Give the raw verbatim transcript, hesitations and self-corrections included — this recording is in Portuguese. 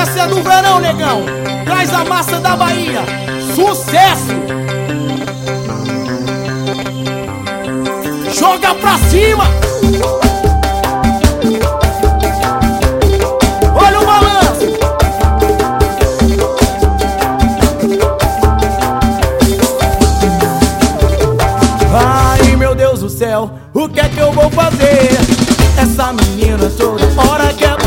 Essa é do verão, negão. Traz a massa da Bahia. Sucesso! Joga pra cima! Olha o balanço! Ai, meu Deus do céu, o que é que eu vou fazer? Essa menina toda hora quer